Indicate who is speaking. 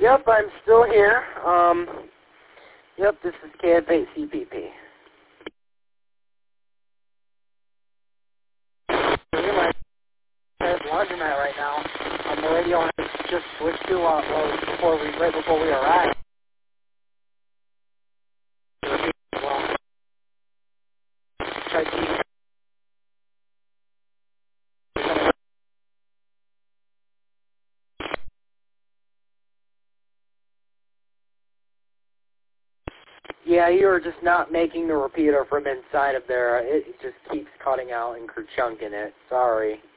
Speaker 1: Yep, I'm still here. Yep, this is KF8CPP. At laundromat right now. The radio has just switched to right before we arrived. Well, try to Yeah, you are just not making the repeater from inside of there. It just keeps cutting out and chunking it. Sorry.